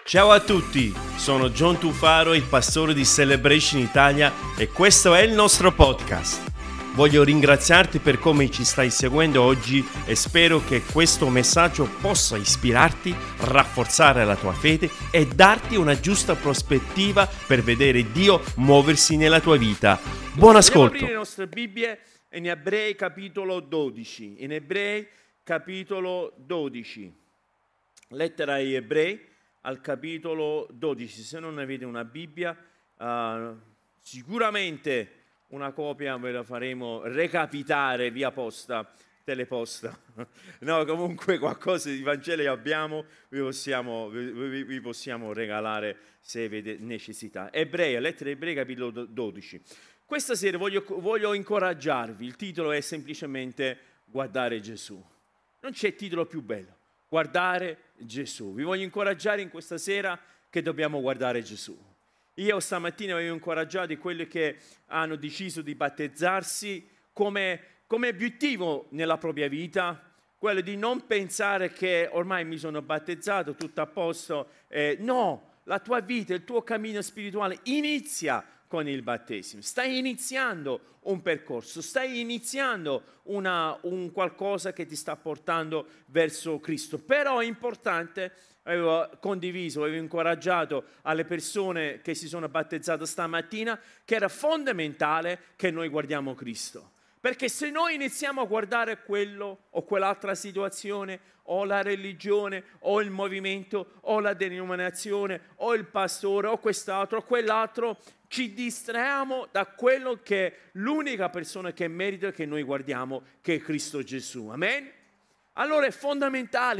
Ciao a tutti, sono John Tufaro, il pastore di Celebration Italia e questo è il nostro podcast. Voglio ringraziarti per come ci stai seguendo oggi e spero che questo messaggio possa ispirarti, rafforzare la tua fede e darti una giusta prospettiva per vedere Dio muoversi nella tua vita. Buon ascolto. Andiamo a aprire le nostre Bibbie in Ebrei capitolo 12. In Ebrei capitolo 12. Lettera agli Ebrei al capitolo 12. Se non avete una Bibbia, sicuramente una copia ve la faremo recapitare via posta, teleposta. No, comunque qualcosa di Vangelo abbiamo, vi possiamo regalare se avete necessità. Ebrei, lettera Ebrei capitolo 12. Questa sera voglio incoraggiarvi, il titolo è semplicemente Guardare Gesù. Non c'è titolo più bello, guardare Gesù. Vi voglio incoraggiare in questa sera che dobbiamo guardare Gesù. Io stamattina avevo incoraggiato quelli che hanno deciso di battezzarsi come obiettivo nella propria vita, quello di non pensare che ormai mi sono battezzato, tutto a posto. No, la tua vita, il tuo cammino spirituale inizia con il battesimo. Stai iniziando un percorso, stai iniziando un qualcosa che ti sta portando verso Cristo. Però è importante, avevo condiviso, avevo incoraggiato alle persone che si sono battezzate stamattina, che era fondamentale che noi guardiamo Cristo. Perché se noi iniziamo a guardare quello o quell'altra situazione, o la religione, o il movimento, o la denominazione, o il pastore, o quest'altro, o quell'altro, ci distraiamo da quello che è l'unica persona che merita che noi guardiamo, che è Cristo Gesù. Amen? Allora è fondamentale,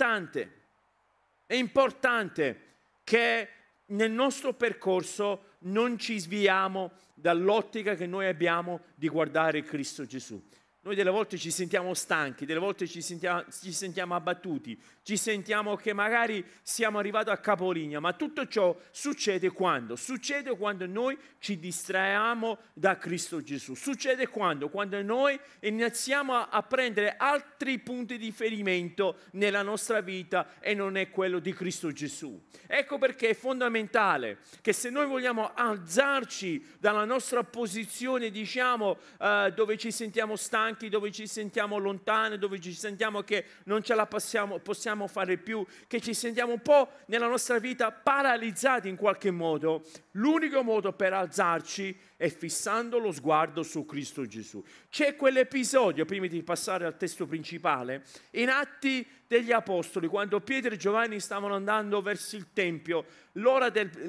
è importante che nel nostro percorso non ci sviamo dall'ottica che noi abbiamo di guardare Cristo Gesù. Noi delle volte ci sentiamo stanchi, delle volte ci sentiamo abbattuti, ci sentiamo che magari siamo arrivati a capolinea, ma tutto ciò succede quando? Succede quando noi ci distraiamo da Cristo Gesù. Succede quando noi iniziamo a prendere altri punti di riferimento nella nostra vita e non è quello di Cristo Gesù. Ecco perché è fondamentale che se noi vogliamo alzarci dalla nostra posizione, diciamo, dove ci sentiamo stanchi, dove ci sentiamo lontani, dove ci sentiamo che non ce la possiamo fare più, che ci sentiamo un po' nella nostra vita paralizzati in qualche modo, l'unico modo per alzarci è fissando lo sguardo su Cristo Gesù. C'è quell'episodio, prima di passare al testo principale, in Atti degli Apostoli, quando Pietro e Giovanni stavano andando verso il Tempio, l'ora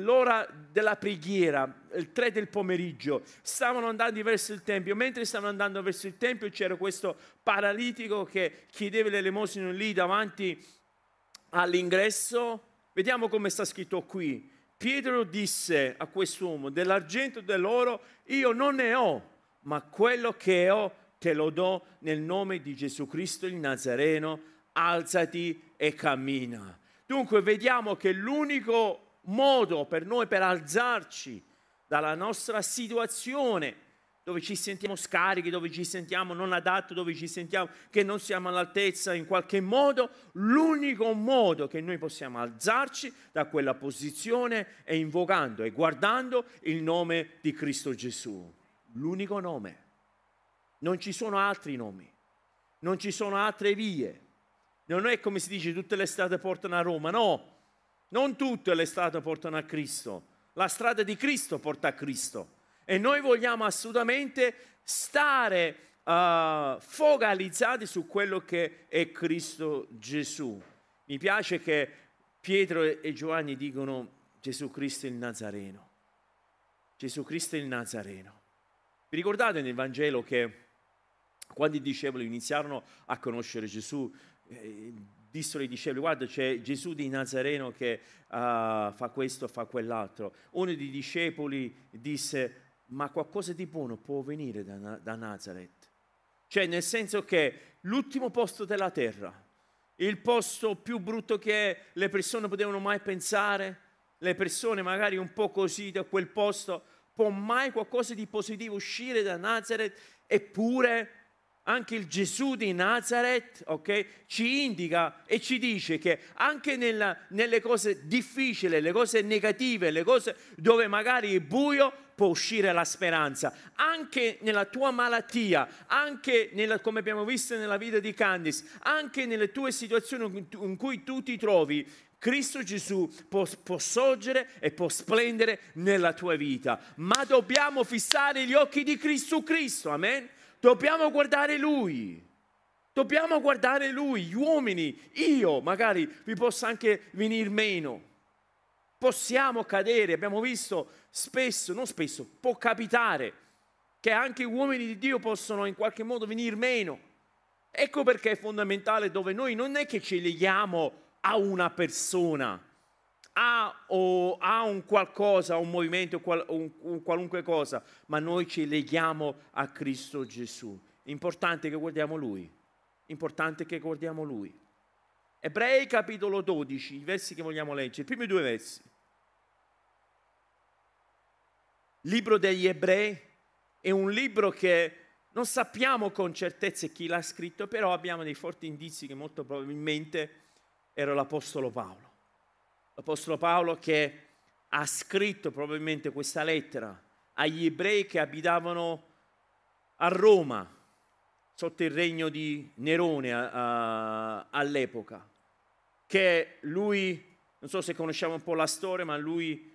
della preghiera, il 3 del pomeriggio, stavano andando verso il Tempio. Mentre stavano andando verso il Tempio c'era questo paralitico che chiedeva l'elemosina lì davanti all'ingresso. Vediamo come sta scritto qui. Pietro disse a quest'uomo: dell'argento e dell'oro io non ne ho, ma quello che ho te lo do nel nome di Gesù Cristo il Nazareno, alzati e cammina. Dunque vediamo che l'unico modo per noi per alzarci dalla nostra situazione, dove ci sentiamo scarichi, dove ci sentiamo non adatti, dove ci sentiamo che non siamo all'altezza in qualche modo, l'unico modo che noi possiamo alzarci da quella posizione è invocando e guardando il nome di Cristo Gesù. L'unico nome. Non ci sono altri nomi, non ci sono altre vie. Non è come si dice tutte le strade portano a Roma, no, non tutte le strade portano a Cristo. La strada di Cristo porta a Cristo. E noi vogliamo assolutamente stare focalizzati su quello che è Cristo Gesù. Mi piace che Pietro e Giovanni dicono Gesù Cristo il Nazareno. Gesù Cristo il Nazareno. Vi ricordate nel Vangelo che quando i discepoli iniziarono a conoscere Gesù, dissero ai discepoli: guarda, c'è Gesù di Nazareno che fa questo, fa quell'altro. Uno dei discepoli disse: ma qualcosa di buono può venire da Nazareth? Cioè, nel senso che l'ultimo posto della terra, il posto più brutto che le persone potevano mai pensare, le persone magari un po' così da quel posto, può mai qualcosa di positivo uscire da Nazareth? Eppure anche il Gesù di Nazareth, ok, ci indica e ci dice che anche nelle cose difficili, le cose negative, le cose dove magari è buio, può uscire la speranza. Anche nella tua malattia, anche come abbiamo visto nella vita di Candice, anche nelle tue situazioni in cui tu ti trovi, Cristo Gesù può sorgere e può splendere nella tua vita. Ma dobbiamo fissare gli occhi di Cristo, amen? Dobbiamo guardare Lui. Dobbiamo guardare Lui. Gli uomini, io magari vi posso anche venir meno. Possiamo cadere, abbiamo visto spesso, non spesso, può capitare che anche gli uomini di Dio possono in qualche modo venir meno. Ecco perché è fondamentale dove noi non è che ci leghiamo a una persona, a un qualcosa, a un movimento, un qualunque cosa, ma noi ci leghiamo a Cristo Gesù. Importante che guardiamo Lui. Importante che guardiamo Lui. Ebrei capitolo 12, i versi che vogliamo leggere, i primi 2 versi. Libro degli Ebrei è un libro che non sappiamo con certezza chi l'ha scritto, però abbiamo dei forti indizi che molto probabilmente era l'Apostolo Paolo. L'Apostolo Paolo che ha scritto probabilmente questa lettera agli ebrei che abitavano a Roma, sotto il regno di Nerone all'epoca, che lui, non so se conosciamo un po' la storia, ma lui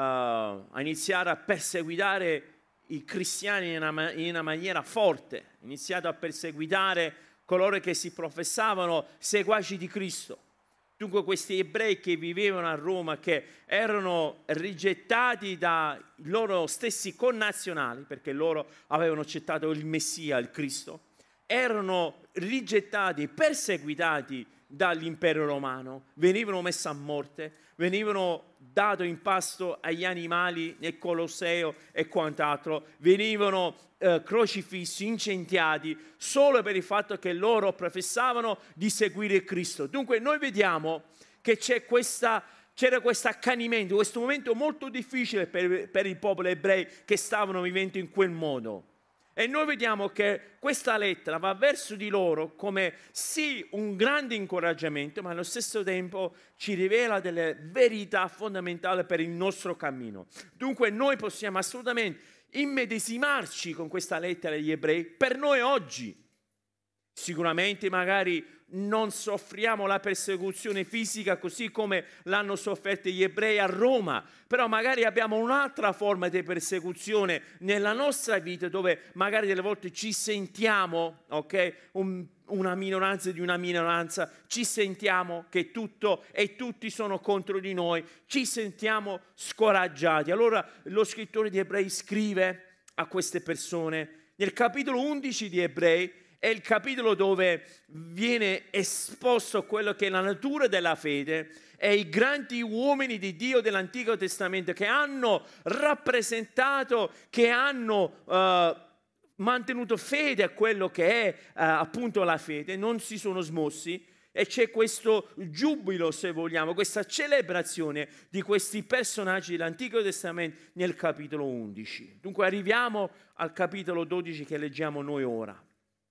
ha iniziato a perseguitare i cristiani in una maniera forte, ha iniziato a perseguitare coloro che si professavano seguaci di Cristo. Dunque questi ebrei che vivevano a Roma, che erano rigettati dai loro stessi connazionali, perché loro avevano accettato il Messia, il Cristo, erano rigettati e perseguitati dall'impero romano, venivano messi a morte, venivano dati in pasto agli animali nel Colosseo e quant'altro, venivano crocifissi, incendiati, solo per il fatto che loro professavano di seguire Cristo. Dunque noi vediamo che c'era questo accanimento, questo momento molto difficile per il popolo ebrei che stavano vivendo in quel modo. E noi vediamo che questa lettera va verso di loro come sì un grande incoraggiamento, ma allo stesso tempo ci rivela delle verità fondamentali per il nostro cammino. Dunque noi possiamo assolutamente immedesimarci con questa lettera agli ebrei per noi oggi. Sicuramente magari non soffriamo la persecuzione fisica così come l'hanno sofferta gli ebrei a Roma, però magari abbiamo un'altra forma di persecuzione nella nostra vita dove magari delle volte ci sentiamo, ok, una minoranza di una minoranza, ci sentiamo che tutto e tutti sono contro di noi, ci sentiamo scoraggiati. Allora lo scrittore di Ebrei scrive a queste persone nel capitolo 11 di Ebrei. È il capitolo dove viene esposto quello che è la natura della fede e i grandi uomini di Dio dell'Antico Testamento che hanno rappresentato, che hanno mantenuto fede a quello che è appunto la fede, non si sono smossi. E c'è questo giubilo, se vogliamo, questa celebrazione di questi personaggi dell'Antico Testamento nel capitolo 11. Dunque arriviamo al capitolo 12 che leggiamo noi ora.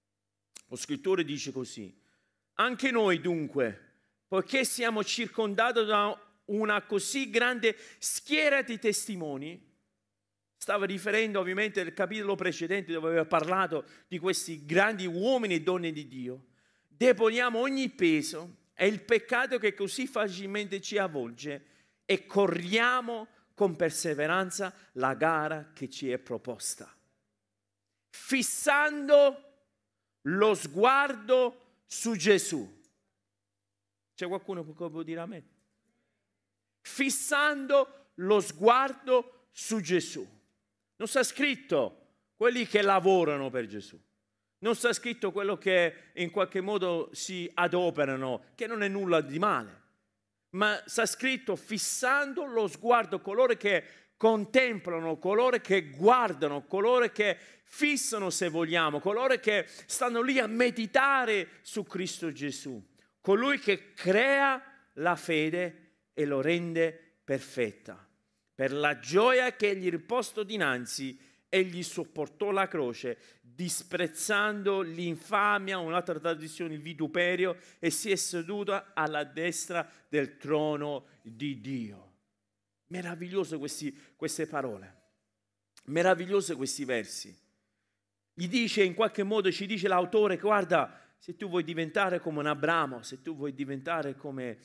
Lo scrittore dice così: anche noi dunque, poiché siamo circondati da una così grande schiera di testimoni, stava riferendo ovviamente al capitolo precedente dove aveva parlato di questi grandi uomini e donne di Dio, deponiamo ogni peso e il peccato che così facilmente ci avvolge e corriamo con perseveranza la gara che ci è proposta, fissando lo sguardo su Gesù. C'è qualcuno che può dire amen? Fissando lo sguardo su Gesù. Non sta scritto quelli che lavorano per Gesù. Non sta scritto quello che in qualche modo si adoperano, che non è nulla di male. Ma sta scritto fissando lo sguardo, coloro che contemplano, coloro che guardano, coloro che fissano, se vogliamo, coloro che stanno lì a meditare su Cristo Gesù, colui che crea la fede e lo rende perfetta, per la gioia che gli è riposto dinanzi Egli sopportò la croce, disprezzando l'infamia, un'altra tradizione, il vituperio, e si è seduto alla destra del trono di Dio. Meravigliose queste parole, meravigliose questi versi. Gli dice, in qualche modo ci dice l'autore, guarda, se tu vuoi diventare come un Abramo, se tu vuoi diventare come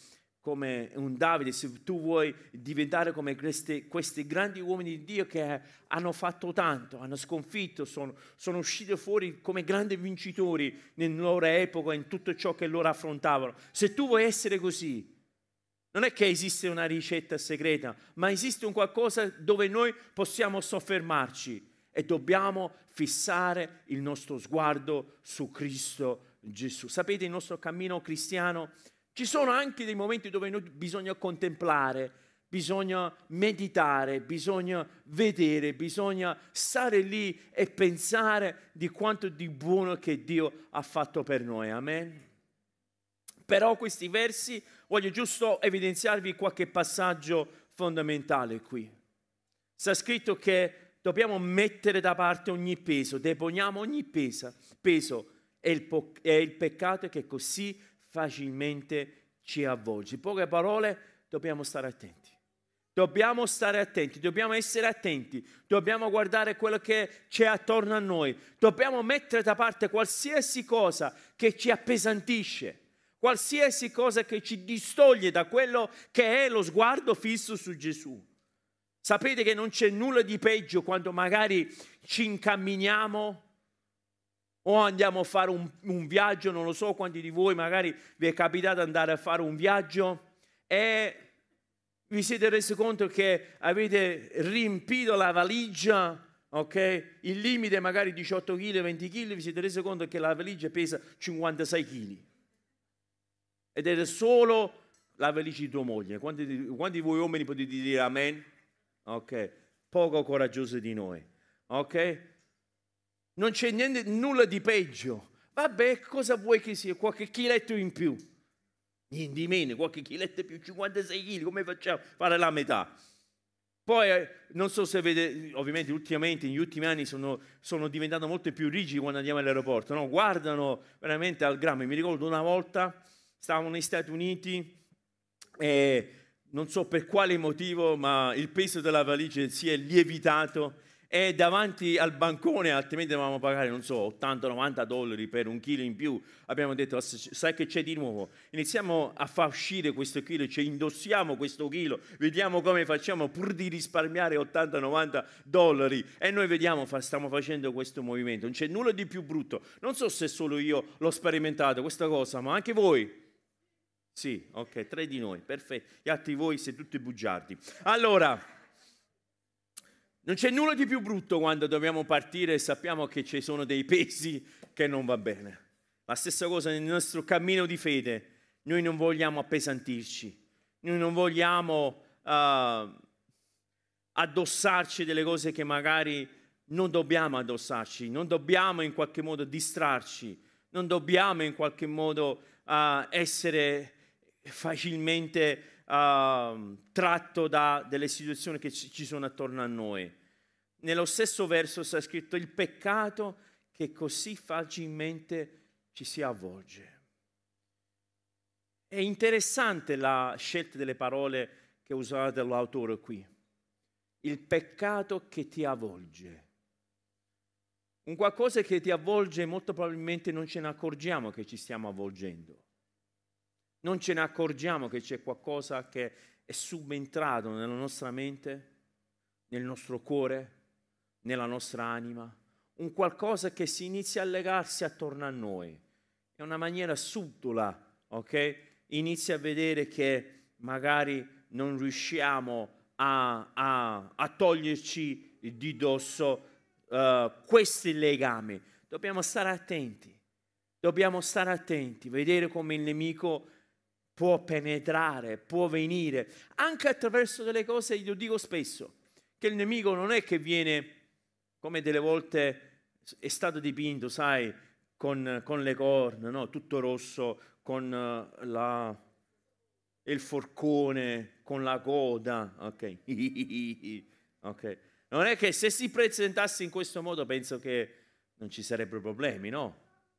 un Davide, se tu vuoi diventare come questi grandi uomini di Dio che hanno fatto tanto, hanno sconfitto, sono usciti fuori come grandi vincitori nella loro epoca, in tutto ciò che loro affrontavano. Se tu vuoi essere così, non è che esiste una ricetta segreta, ma esiste un qualcosa dove noi possiamo soffermarci e dobbiamo fissare il nostro sguardo su Cristo Gesù. Sapete, il nostro cammino cristiano, ci sono anche dei momenti dove noi bisogna contemplare, bisogna meditare, bisogna vedere, bisogna stare lì e pensare di quanto di buono che Dio ha fatto per noi. Amen. Però questi versi, voglio giusto evidenziarvi qualche passaggio fondamentale qui. Sta scritto che dobbiamo mettere da parte ogni peso, deponiamo ogni peso e il peccato che così facilmente ci avvolge. In poche parole, dobbiamo stare attenti. Dobbiamo stare attenti, dobbiamo essere attenti, dobbiamo guardare quello che c'è attorno a noi, dobbiamo mettere da parte qualsiasi cosa che ci appesantisce, qualsiasi cosa che ci distoglie da quello che è lo sguardo fisso su Gesù. Sapete che non c'è nulla di peggio quando magari ci incamminiamo o andiamo a fare un viaggio, non lo so quanti di voi magari vi è capitato andare a fare un viaggio e vi siete resi conto che avete riempito la valigia, ok? Il limite magari 18 kg, 20 kg, vi siete resi conto che la valigia pesa 56 kg. Ed è solo la valigia di tua moglie. Quanti di voi uomini potete dire amen? Ok, poco coraggioso di noi, ok? Non c'è nulla di peggio. Vabbè, cosa vuoi che sia? Qualche chiletto in più. Niente di meno, qualche chiletto in più, 56 kg, come facciamo? Fare la metà. Poi, non so se vedete, ovviamente ultimamente, negli ultimi anni sono diventato molto più rigidi quando andiamo all'aeroporto, no? Guardano veramente al grammo. Mi ricordo una volta, stavamo negli Stati Uniti e non so per quale motivo, ma il peso della valigia si è lievitato e davanti al bancone, altrimenti dovevamo pagare, non so, $80-90 per un chilo in più. Abbiamo detto, sai che c'è di nuovo? Iniziamo a far uscire questo chilo, cioè indossiamo questo chilo, vediamo come facciamo pur di risparmiare $80-90 e noi vediamo, stiamo facendo questo movimento. Non c'è nulla di più brutto. Non so se solo io l'ho sperimentato questa cosa, ma anche voi. Sì, ok, 3 di noi, perfetto. Gli altri voi siete tutti bugiardi. Allora, non c'è nulla di più brutto quando dobbiamo partire e sappiamo che ci sono dei pesi che non va bene. La stessa cosa nel nostro cammino di fede. Noi non vogliamo appesantirci, noi non vogliamo addossarci delle cose che magari non dobbiamo addossarci, non dobbiamo in qualche modo distrarci, non dobbiamo in qualche modo essere facilmente tratto da delle situazioni che ci sono attorno a noi. Nello stesso verso sta scritto il peccato che così facilmente ci si avvolge. È interessante la scelta delle parole che ha usato l'autore qui. Il peccato che ti avvolge. Un qualcosa che ti avvolge molto probabilmente non ce ne accorgiamo che ci stiamo avvolgendo. Non ce ne accorgiamo che c'è qualcosa che è subentrato nella nostra mente, nel nostro cuore, nella nostra anima. Un qualcosa che si inizia a legarsi attorno a noi. È una maniera subdola, ok? Inizia a vedere che magari non riusciamo a toglierci di dosso questi legami. Dobbiamo stare attenti. Dobbiamo stare attenti, vedere come il nemico può penetrare, può venire, anche attraverso delle cose, io dico spesso, che il nemico non è che viene, come delle volte è stato dipinto, sai, con le corna, no? Tutto rosso, con il forcone, con la coda, ok? Ok. Non è che se si presentasse in questo modo penso che non ci sarebbero problemi, no?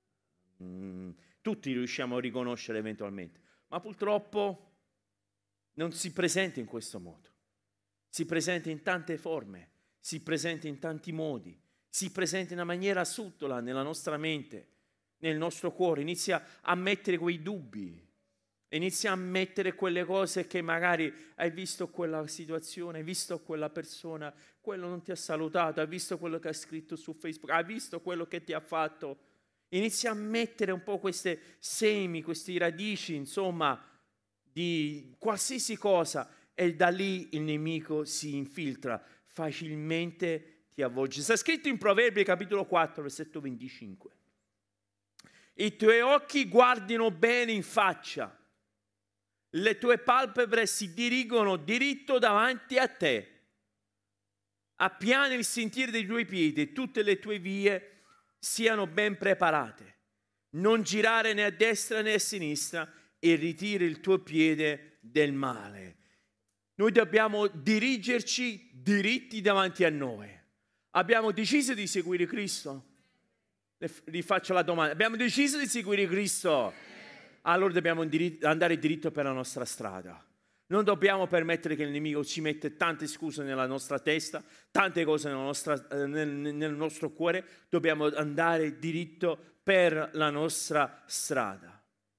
Tutti riusciamo a riconoscere eventualmente, ma purtroppo non si presenta in questo modo. Si presenta in tante forme, si presenta in tanti modi, si presenta in una maniera subdola nella nostra mente, nel nostro cuore, inizia a mettere quei dubbi, inizia a mettere quelle cose che magari hai visto quella situazione, hai visto quella persona, quello non ti ha salutato, hai visto quello che ha scritto su Facebook, hai visto quello che ti ha fatto. Inizia a mettere un po' queste semi, queste radici, insomma, di qualsiasi cosa, e da lì il nemico si infiltra, facilmente ti avvolge. Sta scritto in Proverbi capitolo 4, versetto 25. I tuoi occhi guardino bene in faccia, le tue palpebre si dirigono diritto davanti a te, appiani il sentiero dei tuoi piedi, tutte le tue vie siano ben preparate, non girare né a destra né a sinistra e ritiri il tuo piede del male. Noi dobbiamo dirigerci diritti davanti a noi. Abbiamo deciso di seguire Cristo? Rifaccio la domanda. Abbiamo deciso di seguire Cristo? Allora dobbiamo andare diritto per la nostra strada. Non dobbiamo permettere che il nemico ci mette tante scuse nella nostra testa, tante cose nel nostro cuore. Dobbiamo andare diritto per la nostra strada.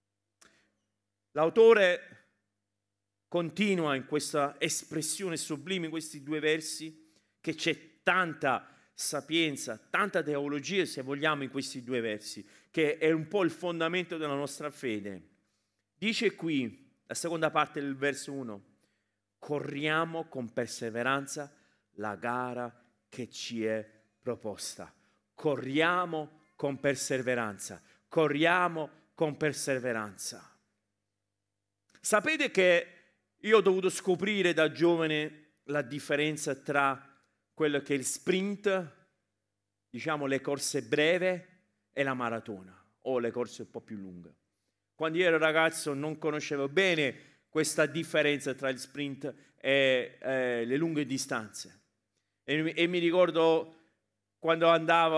L'autore continua in questa espressione sublime, in questi due versi, che c'è tanta sapienza, tanta teologia, se vogliamo, in questi due versi, che è un po' il fondamento della nostra fede. Dice qui, la seconda parte del verso 1, corriamo con perseveranza la gara che ci è proposta. Corriamo con perseveranza, corriamo con perseveranza. Sapete che io ho dovuto scoprire da giovane la differenza tra quello che è il sprint, diciamo le corse breve, e la maratona, o le corse un po' più lunghe. Quando io ero ragazzo non conoscevo bene questa differenza tra il sprint e le lunghe distanze. E mi ricordo quando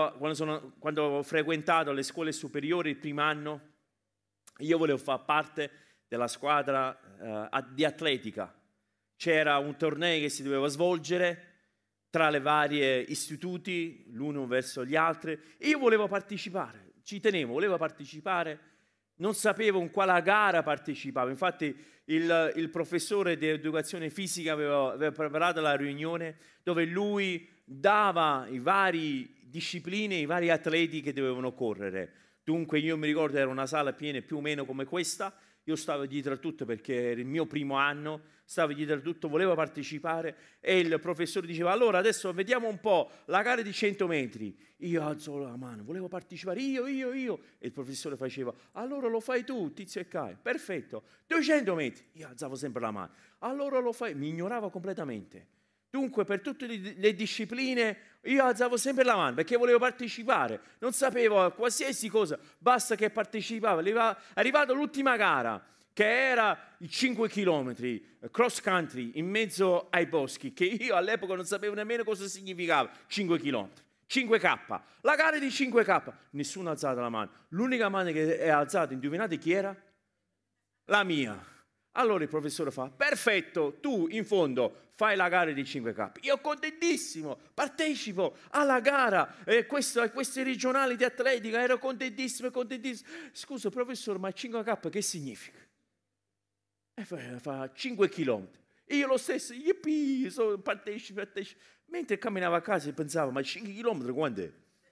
ho frequentato le scuole superiori il primo anno, io volevo fare parte della squadra di atletica. C'era un torneo che si doveva svolgere tra le varie istituti, l'uno verso gli altri. Io volevo partecipare, ci tenevo, volevo partecipare. Non sapevo in quale gara partecipavo. Infatti il professore di educazione fisica aveva preparato la riunione dove lui dava i vari discipline, i vari atleti che dovevano correre. Dunque io mi ricordo era una sala piena più o meno come questa. Io stavo dietro a tutto perché era il mio primo anno, stavo dietro a tutto, volevo partecipare e il professore diceva allora adesso vediamo un po' la gara di 100 metri. Io alzo la mano, volevo partecipare, io. E il professore faceva allora lo fai tu, Tizio e Caio. Perfetto, 200 metri. Io alzavo sempre la mano. Allora lo fai, mi ignorava completamente. Dunque per tutte le discipline io alzavo sempre la mano perché volevo partecipare, non sapevo a qualsiasi cosa, basta che partecipavo. Arrivato l'ultima gara che era i 5 chilometri cross country in mezzo ai boschi, che io all'epoca non sapevo nemmeno cosa significava 5 chilometri, 5K, la gara di 5K, nessuno ha alzato la mano, l'unica mano che è alzata, indovinate chi era? La mia. Allora il professore fa, perfetto, tu in fondo fai la gara di 5K. Io contentissimo, partecipo alla gara, questi regionali di atletica, ero contentissimo. Scusa professore, ma 5K che significa? E fa 5 chilometri. Io lo stesso, yippee, partecipo. Mentre camminavo a casa pensavo, ma 5 chilometri quant'è?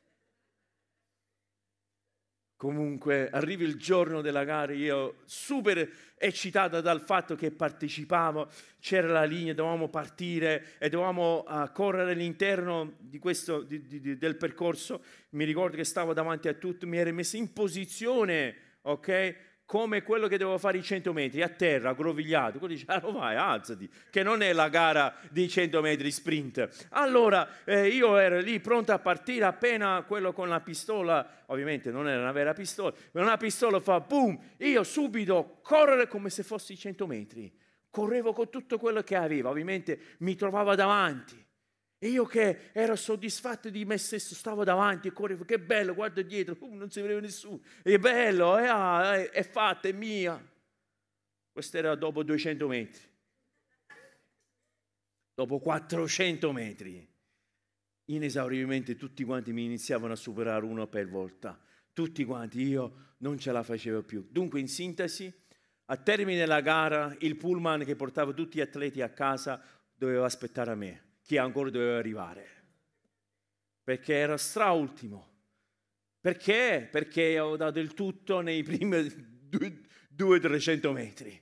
Comunque arriva il giorno della gara, io super eccitato dal fatto che partecipavo, c'era la linea, dovevamo partire e dovevamo correre all'interno del percorso. Mi ricordo che stavo davanti a tutto, mi ero messo in posizione, ok? Come quello che dovevo fare i 100 metri, a terra, aggrovigliato. Quello dice, allora vai, alzati, che non è la gara di 100 metri sprint. Allora io ero lì pronto a partire, appena quello con la pistola, ovviamente non era una vera pistola, ma una pistola fa boom, io subito correre come se fossi 100 metri. Correvo con tutto quello che avevo, ovviamente mi trovavo davanti. E io che ero soddisfatto di me stesso, stavo davanti e correvo, che bello, guardo dietro, non si vedeva nessuno, è bello, è fatta, è mia. Questo era dopo 200 metri. Dopo 400 metri, inesauribilmente tutti quanti mi iniziavano a superare uno per volta. Tutti quanti, io non ce la facevo più. Dunque, in sintesi, a termine della gara, il pullman che portava tutti gli atleti a casa doveva aspettare a me, chi ancora doveva arrivare, perché era straultimo. Perché? Perché avevo dato il tutto nei primi 200-300 metri,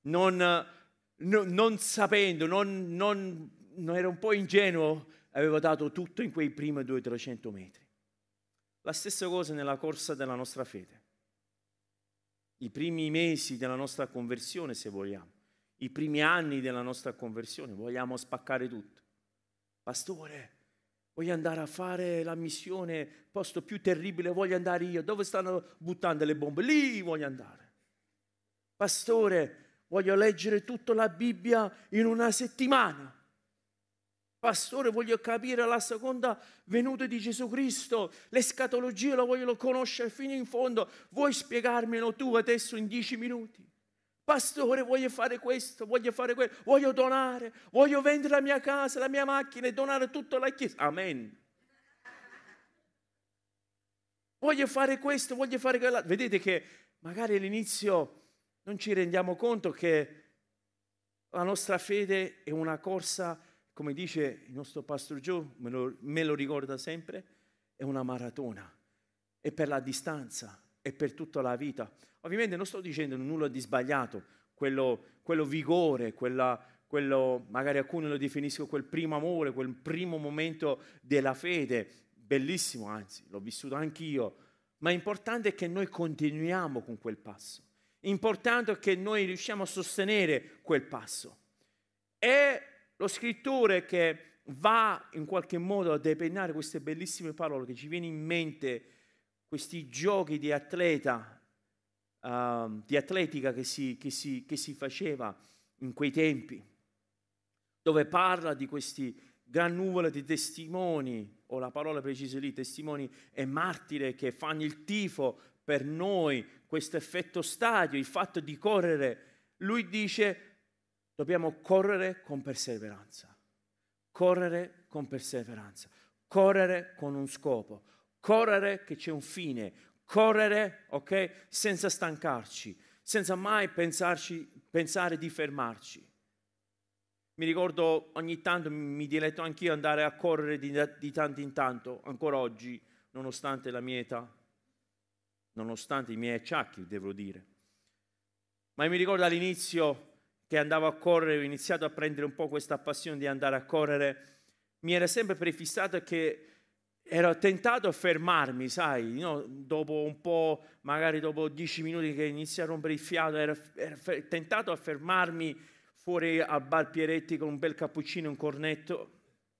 non sapendo, non ero un po' ingenuo, avevo dato tutto in quei primi 200-300 metri. La stessa cosa nella corsa della nostra fede. I primi mesi della nostra conversione, se vogliamo, i primi anni della nostra conversione, vogliamo spaccare tutto. Pastore, voglio andare a fare la missione, posto più terribile, voglio andare io. Dove stanno buttando le bombe? Lì voglio andare. Pastore, voglio leggere tutta la Bibbia in una settimana. Pastore, voglio capire la seconda venuta di Gesù Cristo, l'escatologia la voglio conoscere fino in fondo. Vuoi spiegarmelo tu adesso in 10 minuti? Pastore, voglio fare questo, voglio fare quello, voglio donare, voglio vendere la mia casa, la mia macchina e donare tutta la chiesa. Amen. Voglio fare questo, voglio fare quello. Vedete che magari all'inizio non ci rendiamo conto che la nostra fede è una corsa, come dice il nostro Pastor Joe, me lo ricorda sempre, è una maratona, è per la distanza, è per tutta la vita. Ovviamente non sto dicendo nulla di sbagliato, quello vigore, quello magari alcuni lo definiscono quel primo amore, quel primo momento della fede, bellissimo, anzi, l'ho vissuto anch'io, ma importante è che noi continuiamo con quel passo, importante è che noi riusciamo a sostenere quel passo. È lo scrittore che va in qualche modo a depennare queste bellissime parole che ci viene in mente, questi giochi di atletica che si faceva in quei tempi, dove parla di questi gran nuvole di testimoni, o la parola precisa lì, testimoni e martiri che fanno il tifo per noi, questo effetto stadio, il fatto di correre. Lui dice: dobbiamo correre con perseveranza, correre con perseveranza, correre con un scopo, correre che c'è un fine, correre, ok, senza stancarci, senza mai pensare di fermarci. Mi ricordo ogni tanto, mi diletto anch'io andare a correre di tanto in tanto, ancora oggi, nonostante la mia età, nonostante i miei acciacchi, devo dire. Ma mi ricordo all'inizio che andavo a correre, ho iniziato a prendere un po' questa passione di andare a correre, mi era sempre prefissato che ero tentato a fermarmi, sai, no? Dopo un po', magari dopo 10 minuti che inizia a rompere il fiato, ero tentato a fermarmi fuori al bar Pieretti con un bel cappuccino e un cornetto,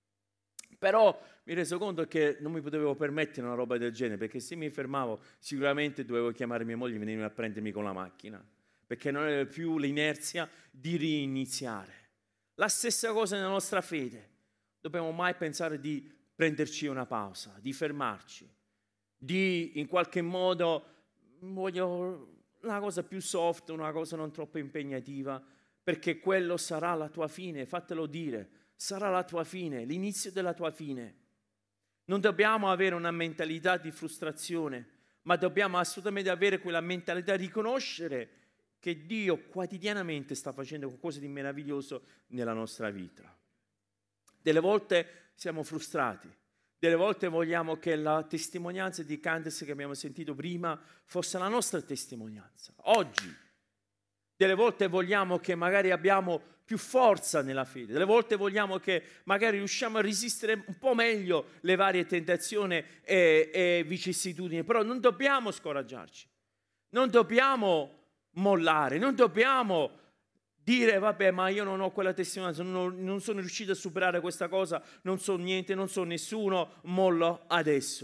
però mi reso conto che non mi potevo permettere una roba del genere, perché se mi fermavo sicuramente dovevo chiamare mia moglie e venire a prendermi con la macchina, perché non aveva più l'inerzia di riniziare. La stessa cosa nella nostra fede, dobbiamo mai pensare di prenderci una pausa, di fermarci, di in qualche modo, voglio una cosa più soft, una cosa non troppo impegnativa, perché quello sarà la tua fine, fatelo dire, sarà la tua fine, l'inizio della tua fine. Non dobbiamo avere una mentalità di frustrazione, ma dobbiamo assolutamente avere quella mentalità di riconoscere che Dio quotidianamente sta facendo qualcosa di meraviglioso nella nostra vita. Delle volte siamo frustrati, delle volte vogliamo che la testimonianza di Candace che abbiamo sentito prima fosse la nostra testimonianza, oggi. Delle volte vogliamo che magari abbiamo più forza nella fede, delle volte vogliamo che magari riusciamo a resistere un po' meglio le varie tentazioni e vicissitudini, però non dobbiamo scoraggiarci, non dobbiamo mollare, non dobbiamo dire vabbè ma io non ho quella testimonianza, non sono riuscito a superare questa cosa, non so niente, non so nessuno, mollo adesso.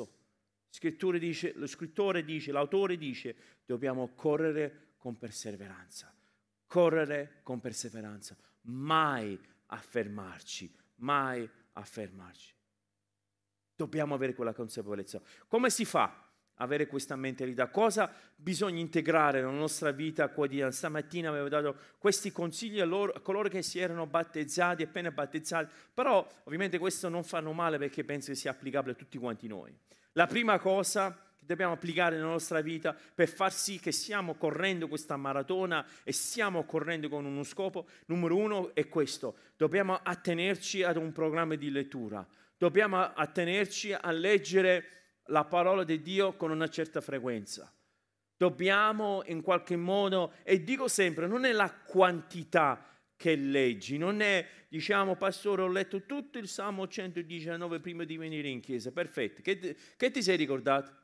Lo scrittore dice, l'autore dice, dobbiamo correre con perseveranza. Correre con perseveranza, mai a fermarci, mai a fermarci. Dobbiamo avere quella consapevolezza. Come si fa a avere questa mentalità? Cosa bisogna integrare nella nostra vita quotidiana? Stamattina avevo dato questi consigli a coloro che si erano battezzati, appena battezzati, però ovviamente questo non fanno male perché penso che sia applicabile a tutti quanti noi. La prima cosa che dobbiamo applicare nella nostra vita per far sì che stiamo correndo questa maratona e stiamo correndo con uno scopo, numero uno è questo: dobbiamo attenerci ad un programma di lettura. Dobbiamo attenerci a leggere la parola di Dio con una certa frequenza. Dobbiamo in qualche modo, e dico sempre, non è la quantità che leggi, non è, diciamo, pastore, ho letto tutto il Salmo 119 prima di venire in chiesa, perfetto, che ti sei ricordato?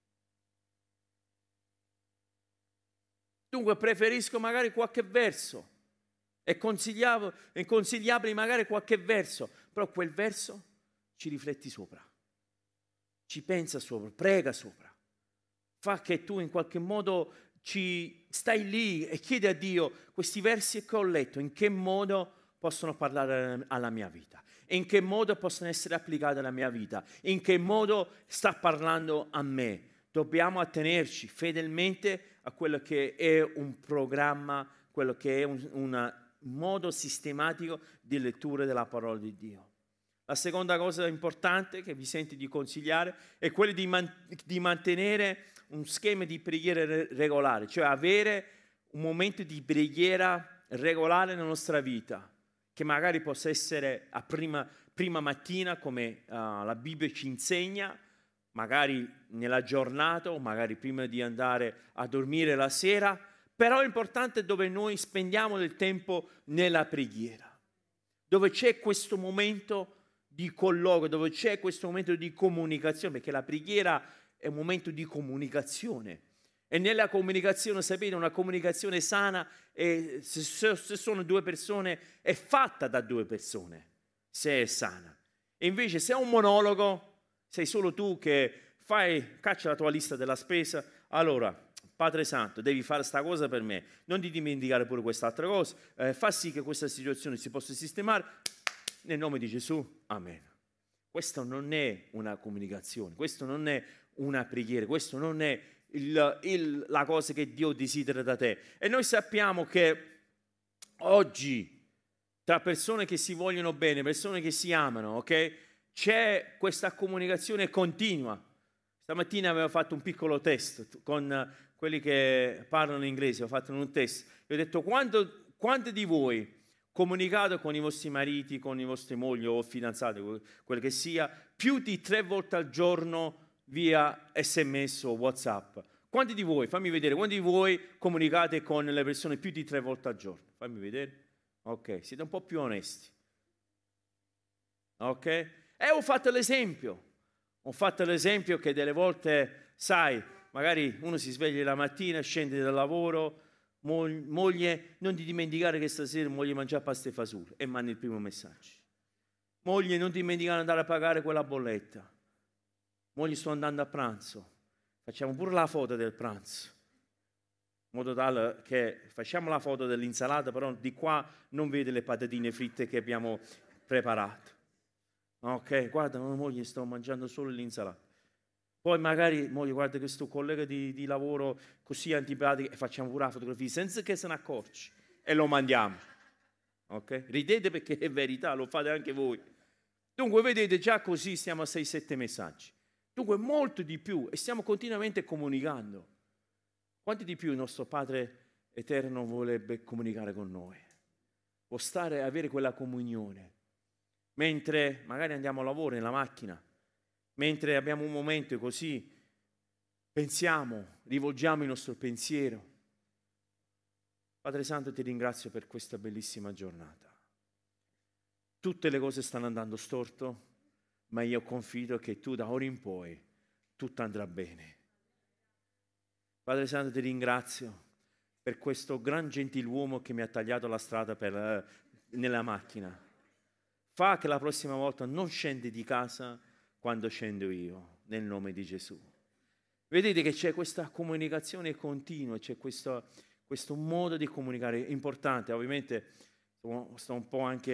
Dunque preferisco magari qualche verso, è consigliabile magari qualche verso, però quel verso ci rifletti sopra, ci pensa sopra, prega sopra, fa che tu in qualche modo ci stai lì e chiedi a Dio: questi versi che ho letto, in che modo possono parlare alla mia vita? In che modo possono essere applicati alla mia vita? In che modo sta parlando a me? Dobbiamo attenerci fedelmente a quello che è un programma, quello che è un modo sistematico di lettura della parola di Dio. La seconda cosa importante che vi sento di consigliare è quella di mantenere un schema di preghiera regolare, cioè avere un momento di preghiera regolare nella nostra vita, che magari possa essere a prima mattina, come la Bibbia ci insegna, magari nella giornata o magari prima di andare a dormire la sera, però è importante dove noi spendiamo del tempo nella preghiera, dove c'è questo momento di colloquio, dove c'è questo momento di comunicazione, perché la preghiera è un momento di comunicazione. E nella comunicazione, sapete, una comunicazione sana, se sono due persone, è fatta da due persone, se è sana. E invece se è un monologo, sei solo tu che caccia la tua lista della spesa, allora, Padre Santo, devi fare sta cosa per me, non ti dimenticare pure quest'altra cosa, fa sì che questa situazione si possa sistemare, nel nome di Gesù, amen. Questo non è una comunicazione, questo non è una preghiera, questo non è la cosa che Dio desidera da te. E noi sappiamo che oggi, tra persone che si vogliono bene, persone che si amano, ok? C'è questa comunicazione continua. Stamattina avevo fatto un piccolo test con quelli che parlano inglese, ho fatto un test. E ho detto: quanti di voi comunicate con i vostri mariti, con i vostri mogli o fidanzati, quel che sia, più di 3 volte al giorno via SMS o WhatsApp? Quanti di voi, fammi vedere, quanti di voi comunicate con le persone più di 3 volte al giorno? Fammi vedere. Ok, siete un po' più onesti. Ok? E ho fatto l'esempio che delle volte, sai, magari uno si sveglia la mattina, scende dal lavoro, moglie, non ti dimenticare che stasera voglio mangiare pasta e fasulli, e mandi il primo messaggio. Moglie, non ti dimenticare di andare a pagare quella bolletta. Moglie, sto andando a pranzo, facciamo pure la foto del pranzo, in modo tale che facciamo la foto dell'insalata, però di qua non vede le patatine fritte che abbiamo preparato. Ok, guarda, moglie, sto mangiando solo l'insalata. Poi magari, moglie, guarda questo collega di lavoro così antipatico, e facciamo pure la fotografia senza che se ne accorgi e lo mandiamo. Ok? Ridete perché è verità, lo fate anche voi. Dunque, vedete, già così stiamo a 6-7 messaggi. Dunque, molto di più, e stiamo continuamente comunicando. Quanti di più il nostro Padre Eterno vorrebbe comunicare con noi? Può stare, avere quella comunione. Mentre magari andiamo a lavoro nella macchina, mentre abbiamo un momento così, pensiamo, rivolgiamo il nostro pensiero. Padre Santo, ti ringrazio per questa bellissima giornata. Tutte le cose stanno andando storto, ma io confido che tu da ora in poi tutto andrà bene. Padre Santo, ti ringrazio per questo gran gentiluomo che mi ha tagliato la strada nella macchina. Fa che la prossima volta non scende di casa quando scendo io, nel nome di Gesù. Vedete che c'è questa comunicazione continua, c'è questo modo di comunicare importante. Ovviamente sto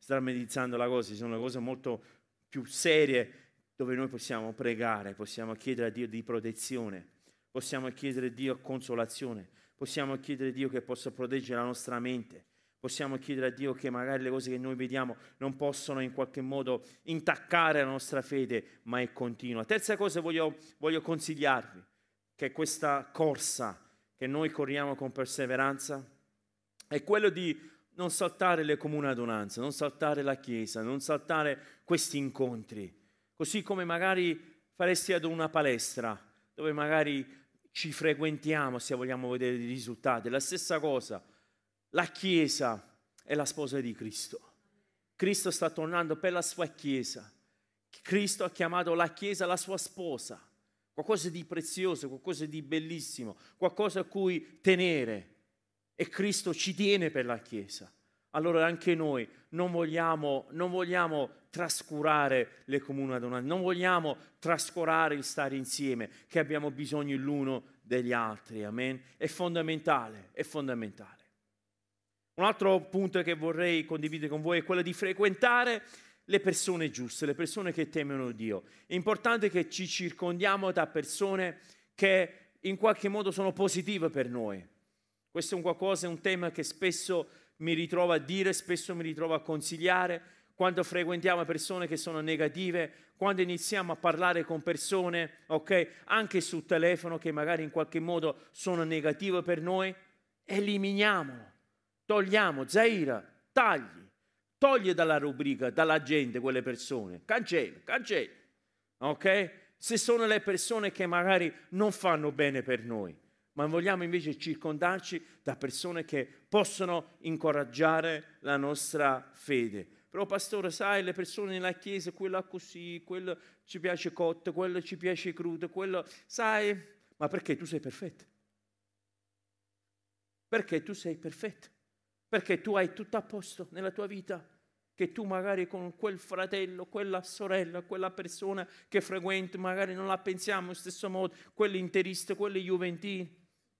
strammetizzando la cosa, ci sono cose molto più serie dove noi possiamo pregare, possiamo chiedere a Dio di protezione, possiamo chiedere a Dio consolazione, possiamo chiedere a Dio che possa proteggere la nostra mente, possiamo chiedere a Dio che magari le cose che noi vediamo non possono in qualche modo intaccare la nostra fede, ma è continua. Terza cosa voglio consigliarvi, che questa corsa che noi corriamo con perseveranza è quello di non saltare le comuni adunanze, non saltare la chiesa, non saltare questi incontri, così come magari faresti ad una palestra dove magari ci frequentiamo se vogliamo vedere i risultati. La stessa cosa, la chiesa è la sposa di Cristo. Cristo sta tornando per la sua chiesa. Cristo ha chiamato la chiesa la sua sposa, qualcosa di prezioso, qualcosa di bellissimo, qualcosa a cui tenere. E Cristo ci tiene per la Chiesa. Allora anche noi non vogliamo trascurare le comuni adunanze, non vogliamo trascurare il stare insieme, che abbiamo bisogno l'uno degli altri. Amen? È fondamentale, è fondamentale. Un altro punto che vorrei condividere con voi è quello di frequentare le persone giuste, le persone che temono Dio. È importante che ci circondiamo da persone che in qualche modo sono positive per noi. Questo è un tema che spesso mi ritrovo a dire, spesso mi ritrovo a consigliare, quando frequentiamo persone che sono negative, quando iniziamo a parlare con persone, ok, anche sul telefono, che magari in qualche modo sono negative per noi, eliminiamolo, togliamo, Zaira, togli dalla rubrica, dalla gente quelle persone, cancelli, ok? Se sono le persone che magari non fanno bene per noi, ma vogliamo invece circondarci da persone che possono incoraggiare la nostra fede. Però pastore, sai, le persone nella chiesa, quella così, quello ci piace cotto, quello ci piace crudo, quello, sai, ma perché tu sei perfetto? Perché tu sei perfetto? Perché tu hai tutto a posto nella tua vita? Che tu magari con quel fratello, quella sorella, quella persona che frequenti, magari non la pensiamo allo stesso modo, quelli interisti, quelli juventini.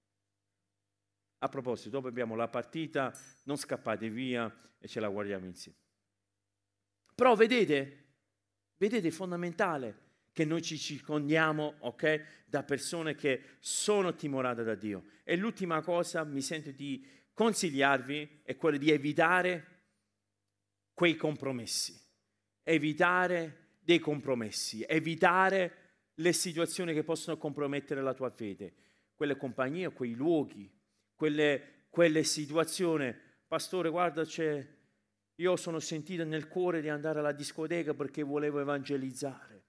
A proposito, dopo abbiamo la partita, non scappate via e ce la guardiamo insieme. Però vedete, è fondamentale che noi ci circondiamo, ok, da persone che sono timorate da Dio. E l'ultima cosa mi sento di consigliarvi è quella di evitare quei compromessi, evitare dei compromessi, evitare le situazioni che possono compromettere la tua fede, quelle compagnie, quei luoghi, quelle situazioni. Pastore, guarda, io sono sentito nel cuore di andare alla discoteca perché volevo evangelizzare.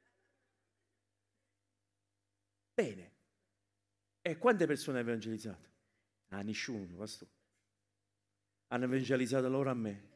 Bene. E quante persone hai evangelizzato? Nessuno, pastore. Hanno evangelizzato loro a me.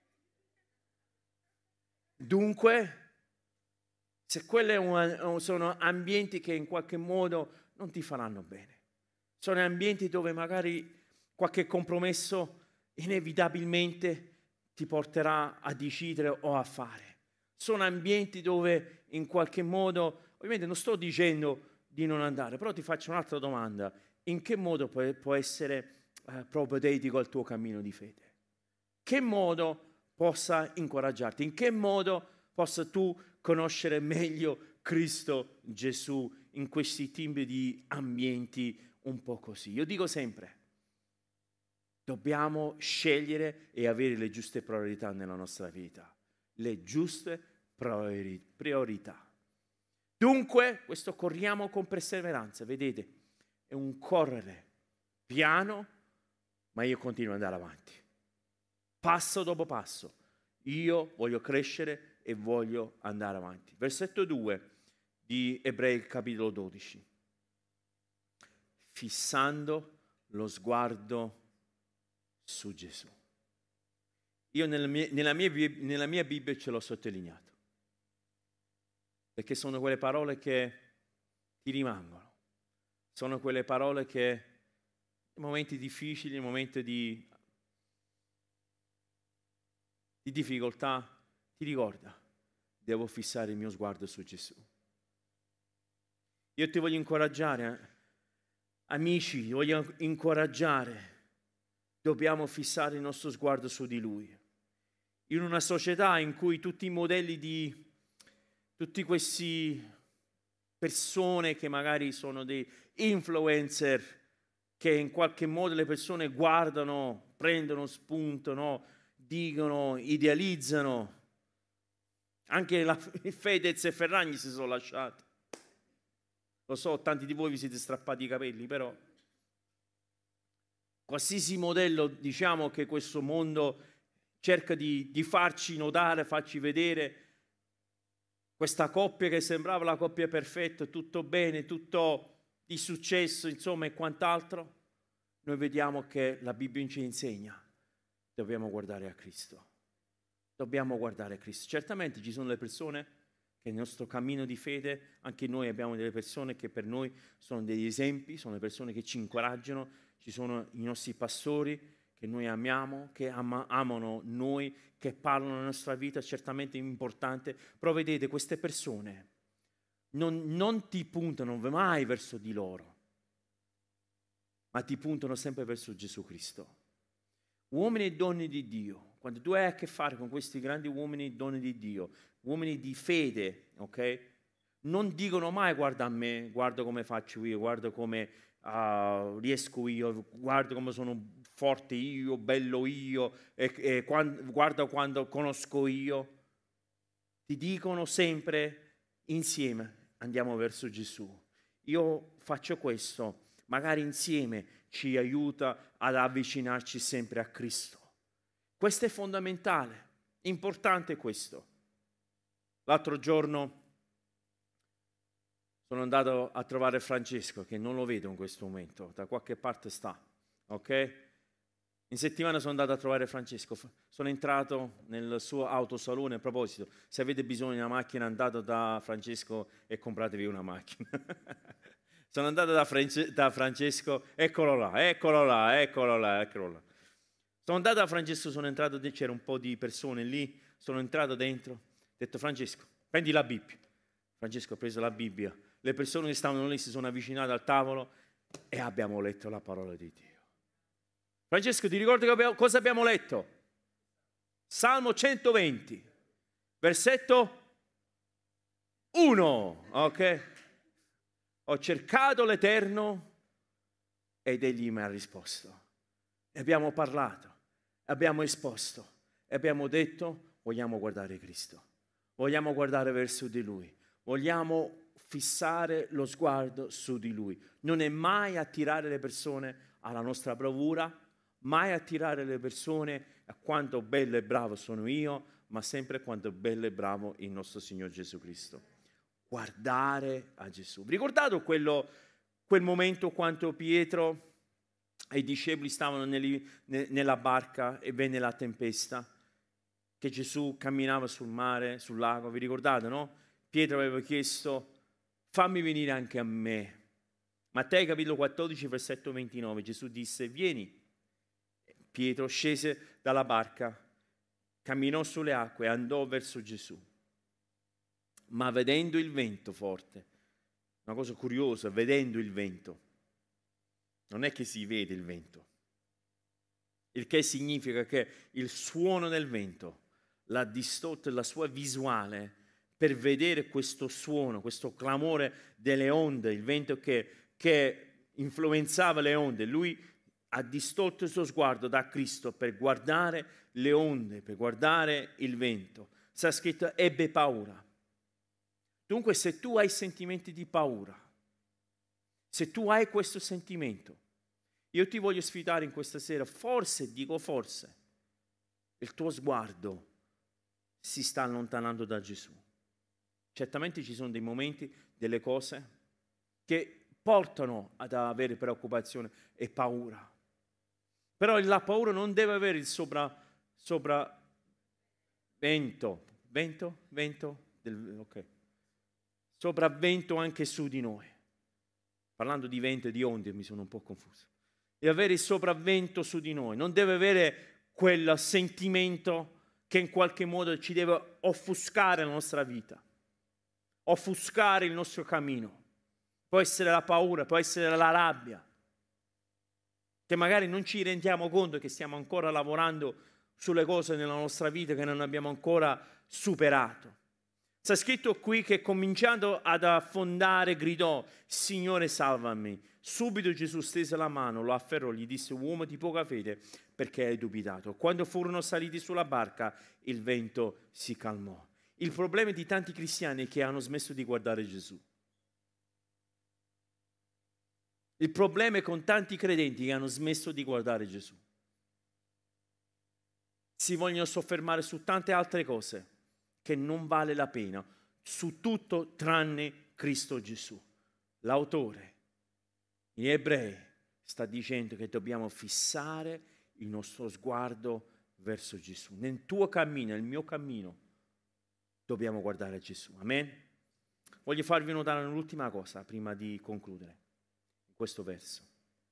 Dunque, se quelli sono ambienti che in qualche modo non ti faranno bene, sono ambienti dove magari qualche compromesso inevitabilmente ti porterà a decidere o a fare. Sono ambienti dove in qualche modo, ovviamente non sto dicendo di non andare, però ti faccio un'altra domanda. In che modo può essere propedeutico al tuo cammino di fede? Che modo possa incoraggiarti? In che modo possa tu conoscere meglio Cristo Gesù in questi tipi di ambienti un po' così? Io dico sempre, dobbiamo scegliere e avere le giuste priorità nella nostra vita. Le giuste priorità. Dunque, questo corriamo con perseveranza, vedete? È un correre piano, ma io continuo ad andare avanti. Passo dopo passo. Io voglio crescere e voglio andare avanti. Versetto 2 di Ebrei capitolo 12. Fissando lo sguardo su Gesù. Io nella mia Bibbia ce l'ho sottolineato, perché sono quelle parole che ti rimangono, sono quelle parole che in momenti difficili, in momenti di difficoltà, ti ricorda, devo fissare il mio sguardo su Gesù. Io ti voglio incoraggiare, amici, ti voglio incoraggiare, dobbiamo fissare il nostro sguardo su di Lui. in una società in cui tutti i modelli di tutti questi persone che magari sono dei influencer, che in qualche modo le persone guardano, prendono spunto, no? Dicono, idealizzano. Anche il Fedez e Ferragni si sono lasciati. Lo so, tanti di voi vi siete strappati i capelli, però qualsiasi modello, diciamo, che questo mondo cerca di farci notare, farci vedere, questa coppia che sembrava la coppia perfetta, tutto bene, tutto di successo, insomma, e quant'altro, noi vediamo che la Bibbia ci insegna, dobbiamo guardare a Cristo. Dobbiamo guardare a Cristo. Certamente ci sono le persone che nel nostro cammino di fede, anche noi abbiamo delle persone che per noi sono degli esempi, sono le persone che ci incoraggiano, ci sono i nostri pastori che noi amiamo, che amano noi, che parlano della nostra vita, certamente importante, però vedete queste persone non ti puntano mai verso di loro, ma ti puntano sempre verso Gesù Cristo. Uomini e donne di Dio, quando tu hai a che fare con questi grandi uomini e donne di Dio, uomini di fede, ok? Non dicono mai guarda a me, guarda come faccio io, guarda come riesco io, guarda come sono forte io, bello io, guarda quando conosco io. Ti dicono sempre insieme andiamo verso Gesù. Io faccio questo, magari insieme ci aiuta ad avvicinarci sempre a Cristo. Questo è fondamentale, importante questo. L'altro giorno sono andato a trovare Francesco, che non lo vedo in questo momento, da qualche parte sta, ok? In settimana sono andato a trovare Francesco, sono entrato nel suo autosalone. A proposito, se avete bisogno di una macchina andate da Francesco e compratevi una macchina. Sono andato da Francesco, eccolo là. Sono andato da Francesco, sono entrato, c'era un po' di persone lì, sono entrato dentro, ho detto Francesco, prendi la Bibbia. Francesco ha preso la Bibbia, le persone che stavano lì si sono avvicinate al tavolo e abbiamo letto la parola di Dio. Francesco, ti ricordi cosa abbiamo letto? Salmo 120, versetto 1, ok? Ho cercato l'Eterno ed Egli mi ha risposto. E abbiamo parlato, abbiamo esposto e abbiamo detto vogliamo guardare Cristo, vogliamo guardare verso di Lui, vogliamo fissare lo sguardo su di Lui. Non è mai attirare le persone alla nostra bravura, mai attirare le persone a quanto bello e bravo sono io, ma sempre quanto bello e bravo il nostro Signore Gesù Cristo. Guardare a Gesù. Vi ricordate quel momento quando Pietro e i discepoli stavano nella barca e venne la tempesta, che Gesù camminava sul mare, sul lago, vi ricordate, no? Pietro aveva chiesto fammi venire anche a me. Matteo capitolo 14 versetto 29, Gesù disse vieni. Pietro scese dalla barca, camminò sulle acque e andò verso Gesù. Ma vedendo il vento forte, una cosa curiosa, vedendo il vento, non è che si vede il vento, il che significa che il suono del vento l'ha distolto la sua visuale per vedere questo suono, questo clamore delle onde, il vento che influenzava le onde. Lui ha distolto il suo sguardo da Cristo per guardare le onde, per guardare il vento. Sta scritto ebbe paura. Dunque se tu hai sentimenti di paura, se tu hai questo sentimento, io ti voglio sfidare in questa sera, forse, dico forse, il tuo sguardo si sta allontanando da Gesù. Certamente ci sono dei momenti, delle cose che portano ad avere preoccupazione e paura. Però la paura non deve avere il sopravvento anche su di noi. Parlando di vento e di onde mi sono un po' confuso. Deve avere il sopravvento su di noi, non deve avere quel sentimento che in qualche modo ci deve offuscare la nostra vita, offuscare il nostro cammino. Può essere la paura, può essere la rabbia, che magari non ci rendiamo conto che stiamo ancora lavorando sulle cose nella nostra vita che non abbiamo ancora superato. Sta scritto qui che cominciando ad affondare gridò: Signore, salvami. Subito Gesù stese la mano, lo afferrò, gli disse: uomo di poca fede, perché hai dubitato? Quando furono saliti sulla barca, il vento si calmò. Il problema di tanti cristiani è che hanno smesso di guardare Gesù. Il problema è con tanti credenti che hanno smesso di guardare Gesù. Si vogliono soffermare su tante altre cose che non vale la pena, su tutto tranne Cristo Gesù. L'autore, in Ebrei, sta dicendo che dobbiamo fissare il nostro sguardo verso Gesù. Nel tuo cammino, nel mio cammino, dobbiamo guardare Gesù. Amen? Voglio farvi notare un'ultima cosa prima di concludere questo verso.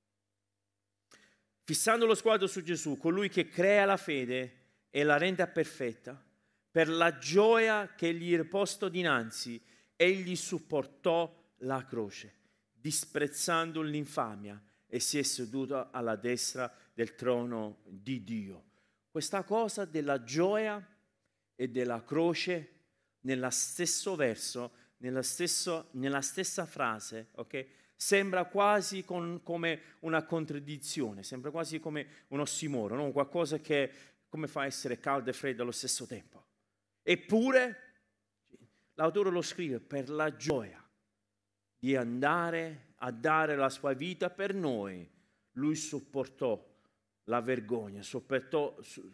Fissando lo sguardo su Gesù, colui che crea la fede e la rende perfetta, per la gioia che gli era posto dinanzi, egli sopportò la croce, disprezzando l'infamia, e si è seduto alla destra del trono di Dio. Questa cosa della gioia e della croce, nello stesso verso, nella stessa frase, ok? Sembra quasi come una contraddizione, sembra quasi come un ossimoro, no? Qualcosa che come fa a essere caldo e freddo allo stesso tempo. Eppure l'autore lo scrive per la gioia di andare a dare la sua vita per noi. Lui sopportò la vergogna, sopportò,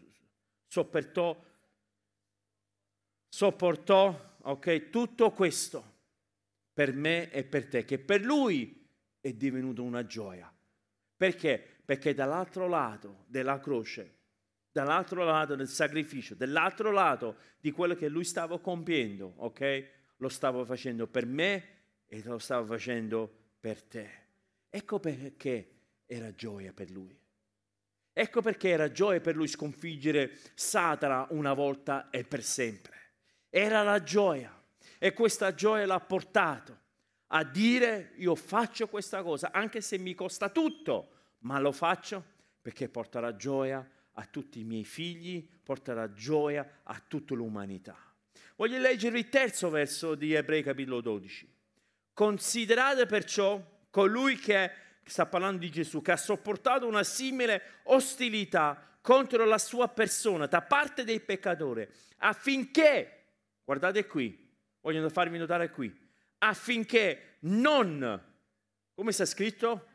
ok, tutto questo per me e per te, che per lui è divenuto una gioia. Perché? Perché dall'altro lato della croce, dall'altro lato del sacrificio, dall'altro lato di quello che lui stava compiendo, ok? Lo stava facendo per me e lo stava facendo per te. Ecco perché era gioia per lui. Ecco perché era gioia per lui sconfiggere Satana una volta e per sempre. Era la gioia. E questa gioia l'ha portato a dire: io faccio questa cosa, anche se mi costa tutto, ma lo faccio perché porterà gioia a tutti i miei figli, porterà gioia a tutta l'umanità. Voglio leggere il terzo verso di Ebrei capitolo 12. Considerate perciò colui che sta parlando di Gesù, che ha sopportato una simile ostilità contro la sua persona da parte dei peccatori, affinché, guardate qui, voglio farvi notare qui, affinché non, come sta scritto,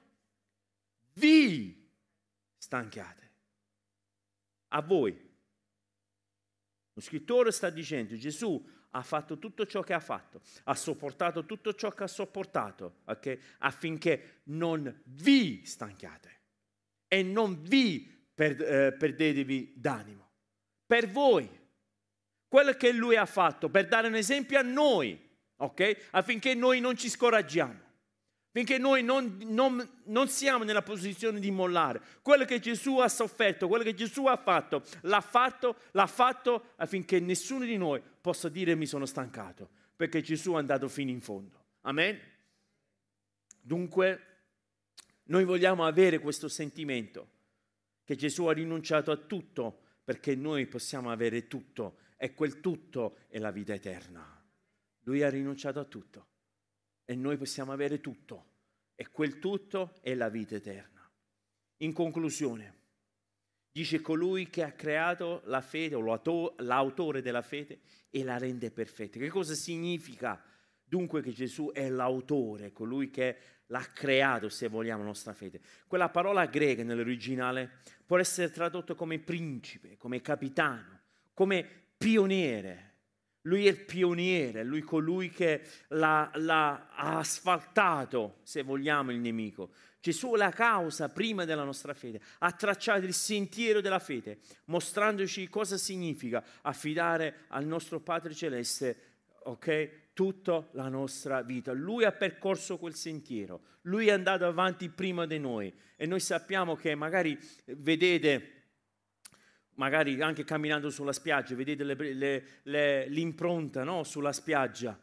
vi stanchiate. A voi. Lo scrittore sta dicendo: Gesù ha fatto tutto ciò che ha fatto, ha sopportato tutto ciò che ha sopportato, okay? Affinché non vi stanchiate e non vi perdetevi d'animo. Per voi. Quello che lui ha fatto per dare un esempio a noi, ok? Affinché noi non ci scoraggiamo, affinché noi non siamo nella posizione di mollare. Quello che Gesù ha sofferto, quello che Gesù ha fatto, l'ha fatto affinché nessuno di noi possa dire: mi sono stancato, perché Gesù è andato fino in fondo. Amen? Dunque, noi vogliamo avere questo sentimento, che Gesù ha rinunciato a tutto perché noi possiamo avere tutto. E quel tutto è la vita eterna. Lui ha rinunciato a tutto e noi possiamo avere tutto. E quel tutto è la vita eterna. In conclusione, dice: colui che ha creato la fede, o l'autore della fede, e la rende perfetta. Che cosa significa dunque che Gesù è l'autore, colui che l'ha creato, se vogliamo, la nostra fede? Quella parola greca nell'originale può essere tradotta come principe, come capitano, come pioniere. Lui è il pioniere, lui colui che ha asfaltato, se vogliamo, il nemico. Gesù è la causa prima della nostra fede, ha tracciato il sentiero della fede, mostrandoci cosa significa affidare al nostro Padre Celeste, ok, tutta la nostra vita. Lui ha percorso quel sentiero, lui è andato avanti prima di noi, e noi sappiamo che magari vedete, magari anche camminando sulla spiaggia, vedete l'impronta, no? Sulla spiaggia.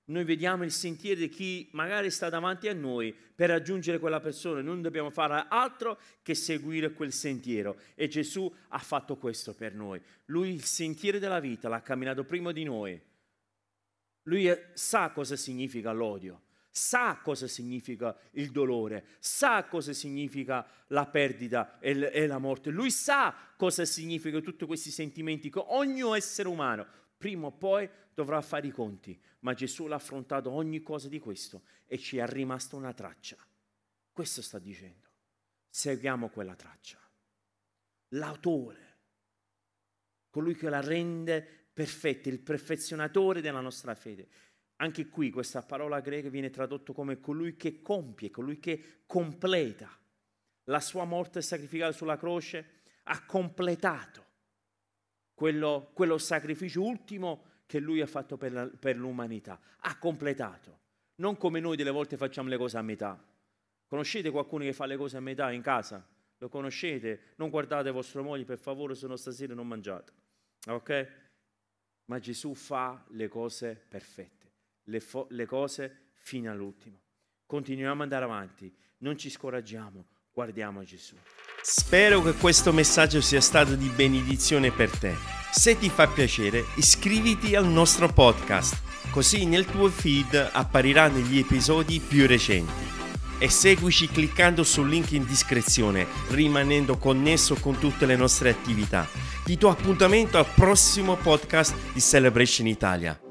Noi vediamo il sentiero di chi magari sta davanti a noi per raggiungere quella persona. Non dobbiamo fare altro che seguire quel sentiero. E Gesù ha fatto questo per noi. Lui il sentiero della vita l'ha camminato prima di noi. Lui sa cosa significa l'odio, sa cosa significa il dolore, sa cosa significa la perdita e la morte. Lui sa cosa significa tutti questi sentimenti che ogni essere umano prima o poi dovrà fare i conti. Ma Gesù l'ha affrontato ogni cosa di questo e ci è rimasta una traccia. Questo sta dicendo. Seguiamo quella traccia. L'autore, colui che la rende perfetta, il perfezionatore della nostra fede. Anche qui questa parola greca viene tradotto come colui che compie, colui che completa. La sua morte sacrificata sulla croce ha completato quello sacrificio ultimo che lui ha fatto per l'umanità. Ha completato. Non come noi delle volte facciamo le cose a metà. Conoscete qualcuno che fa le cose a metà in casa? Lo conoscete? Non guardate vostra moglie, per favore, se no stasera non mangiate. Ok? Ma Gesù fa le cose perfette, le cose fino all'ultimo. Continuiamo ad andare avanti, non ci scoraggiamo, guardiamo Gesù. Spero che questo messaggio sia stato di benedizione per te. Se ti fa piacere, iscriviti al nostro podcast, così nel tuo feed appariranno gli episodi più recenti. E seguici cliccando sul link in descrizione, rimanendo connesso con tutte le nostre attività. Ti do appuntamento al prossimo podcast di Celebration Italia.